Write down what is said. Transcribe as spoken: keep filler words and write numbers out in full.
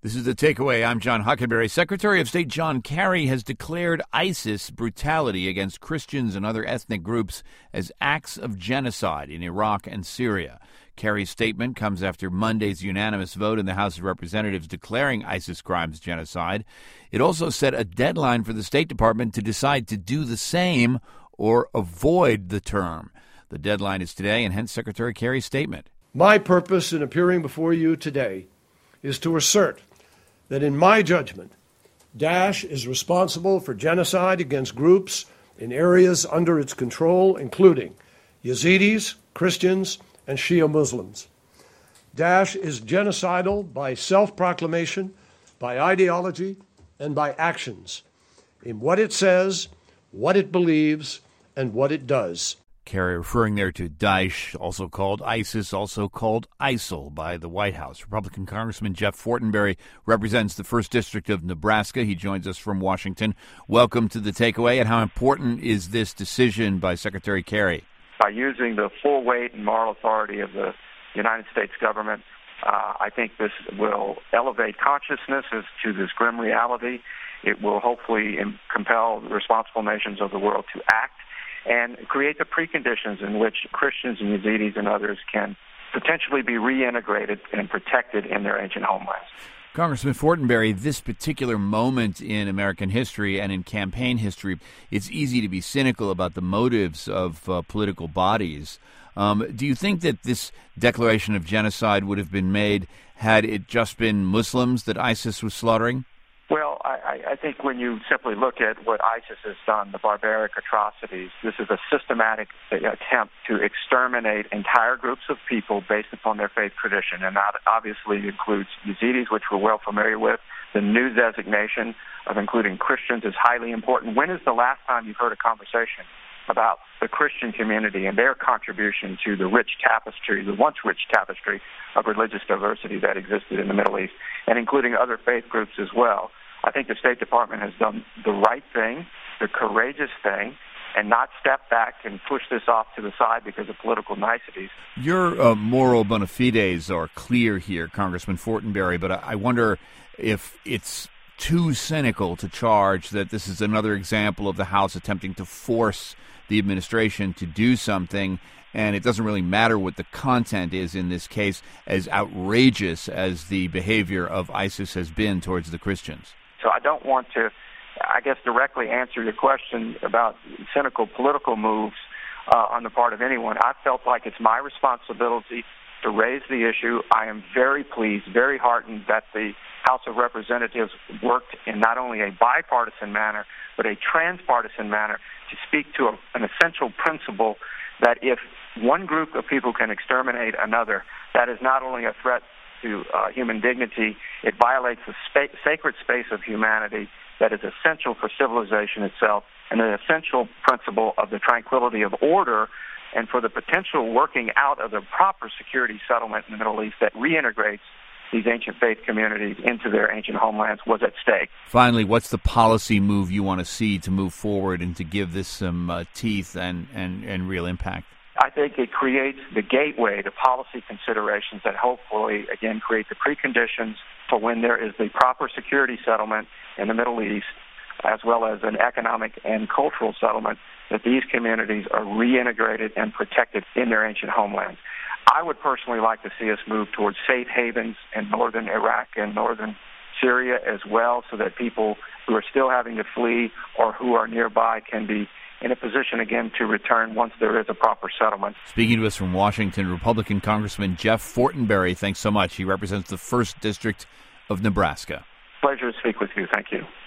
This is The Takeaway. I'm John Huckenberry. Secretary of State John Kerry has declared ISIS brutality against Christians and other ethnic groups as acts of genocide in Iraq and Syria. Kerry's statement comes after Monday's unanimous vote in the House of Representatives declaring ISIS crimes genocide. It also set a deadline for the State Department to decide to do the same or avoid the term. The deadline is today, and hence Secretary Kerry's statement. My purpose in appearing before you today is to assert that in my judgment, Daesh is responsible for genocide against groups in areas under its control, including Yazidis, Christians, and Shia Muslims. Daesh is genocidal by self-proclamation, by ideology, and by actions, in what it says, what it believes, and what it does. Kerry referring there to Daesh, also called ISIS, also called ISIL by the White House. Republican Congressman Jeff Fortenberry represents the first District of Nebraska. He joins us from Washington. Welcome to The Takeaway. And how important is this decision by Secretary Kerry? By using the full weight and moral authority of the United States government, uh, I think this will elevate consciousness as to this grim reality. It will hopefully compel the responsible nations of the world to act and create the preconditions in which Christians and Yazidis and others can potentially be reintegrated and protected in their ancient homelands. Congressman Fortenberry, this particular moment in American history and in campaign history, it's easy to be cynical about the motives of uh, political bodies. Um, do you think that this declaration of genocide would have been made had it just been Muslims that ISIS was slaughtering? Well, I, I think when you simply look at what ISIS has done, the barbaric atrocities, this is a systematic attempt to exterminate entire groups of people based upon their faith tradition. And that obviously includes Yazidis, which we're well familiar with. The new designation of including Christians is highly important. When is the last time you've heard a conversation about the Christian community and their contribution to the rich tapestry, the once rich tapestry of religious diversity that existed in the Middle East, and including other faith groups as well? I think the State Department has done the right thing, the courageous thing, and not step back and push this off to the side because of political niceties. Your uh, moral bona fides are clear here, Congressman Fortenberry, but I wonder if it's too cynical to charge that this is another example of the House attempting to force the administration to do something, and it doesn't really matter what the content is in this case, as outrageous as the behavior of ISIS has been towards the Christians. So I don't want to, I guess, directly answer your question about cynical political moves uh, on the part of anyone. I felt like it's my responsibility to raise the issue. I am very pleased, very heartened that the House of Representatives worked in not only a bipartisan manner, but a transpartisan manner to speak to a, an essential principle that if one group of people can exterminate another, that is not only a threat to uh, human dignity, it violates the spa- sacred space of humanity that is essential for civilization itself and an essential principle of the tranquility of order and for the potential working out of the proper security settlement in the Middle East that reintegrates these ancient faith communities into their ancient homelands was at stake. Finally, what's the policy move you want to see to move forward and to give this some uh, teeth and, and, and real impact? I think it creates the gateway to policy considerations that hopefully, again, create the preconditions for when there is the proper security settlement in the Middle East, as well as an economic and cultural settlement, that these communities are reintegrated and protected in their ancient homelands. I would personally like to see us move towards safe havens in northern Iraq and northern Syria as well, so that people who are still having to flee or who are nearby can be in a position again to return once there is a proper settlement. Speaking to us from Washington, Republican Congressman Jeff Fortenberry, thanks so much. He represents the first District of Nebraska. Pleasure to speak with you. Thank you.